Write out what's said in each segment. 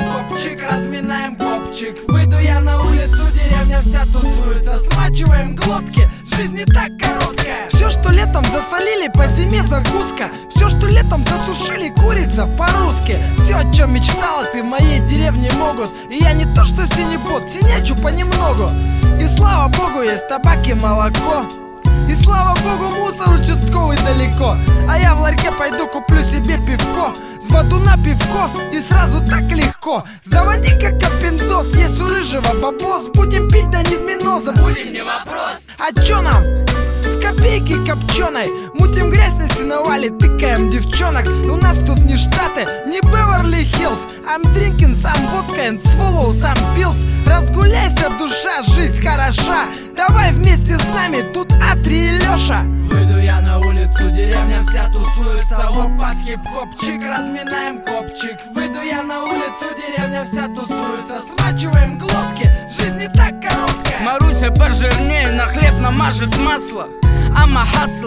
хип-хопчик, разминаем копчик. Выйду я на улицу, деревня вся тусуется. Смачиваем глотки, жизнь не так короткая. Все, что летом засолили, по зиме закуска. Все, что летом засушили, курица по-русски. Все, о чем мечтала ты, в моей деревне могут. И я не то что синепот, синячу понемногу. И слава богу, есть табак и молоко. И слава богу, мусор участковый далеко. А я в ларьке пойду куплю себе пивко. С батуна пивко и сразу так легко. Заводи как капиндос, есть у рыжего бабос. Будем пить, да не в мино, Будем, не вопрос. А чё нам? В копейке копченой мутим грязь на сеновале, тыкаем девчонок. У нас тут не Штаты, не Беверли-Хиллз. I'm drinking some vodka and swallow some pills. Разгуляйся, душа, жизнь хороша. Давай вместе с нами, тут Атри и Лёша. Выйду я на улицу, деревня вся тусуется. Вот под хип-хопчик, разминаем копчик. Выйду я на улицу, деревня вся тусуется. Смачиваем глотки, жизнь не так короткая. Маруся пожирнее, на хлеб намажет масло. Ама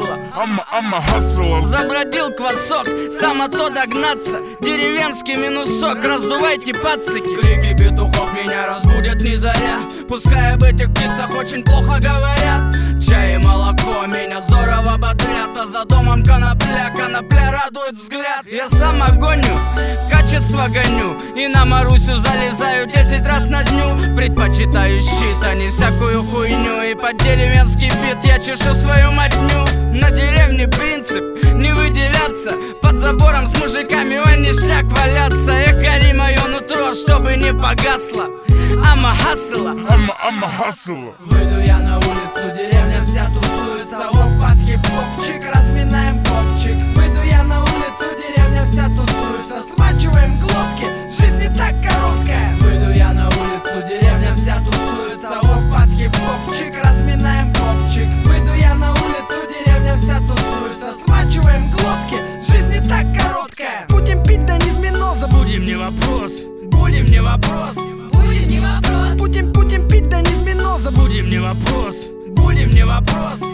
хасла. Забродил квасок, само то догнаться. Деревенский минусок, раздувайте пацики. Крики петухов меня разбудят не заря. Пускай об этих птицах очень плохо говорят. Чай и молоко меня здорово бодрят. А за домом конопля, конопля радует взгляд. Я сам огоню, качество гоню. И на Марусю залезаю 10 раз на дню. Предпочитаю щит, а не всякую хуйню. И под деревенский бит я чешу свою мотню. На деревне принцип не выделяться. Под забором с мужиками он ништяк валяться. Эх, гори мое нутро, чтобы не погасло. Ама хасла. Выйду я на улицу, деревня вся тусуется. Вот под хип-хопчик, разминаем копчик. Выйду я на улицу, деревня вся тусуется. Смачиваем глотки, жизнь не так короткая. Выйду я на улицу, деревня вся тусуется. Вот под хип-хопчик, разминаем копчик. Выйду я на улицу, деревня вся тусуется. Смачиваем глотки, жизнь не так короткая. Будем пить, да не в миноза. Будем, не вопрос. Будем, не вопрос. Будем пить, да не в миноза. Будем, не вопрос. Будем, не вопрос.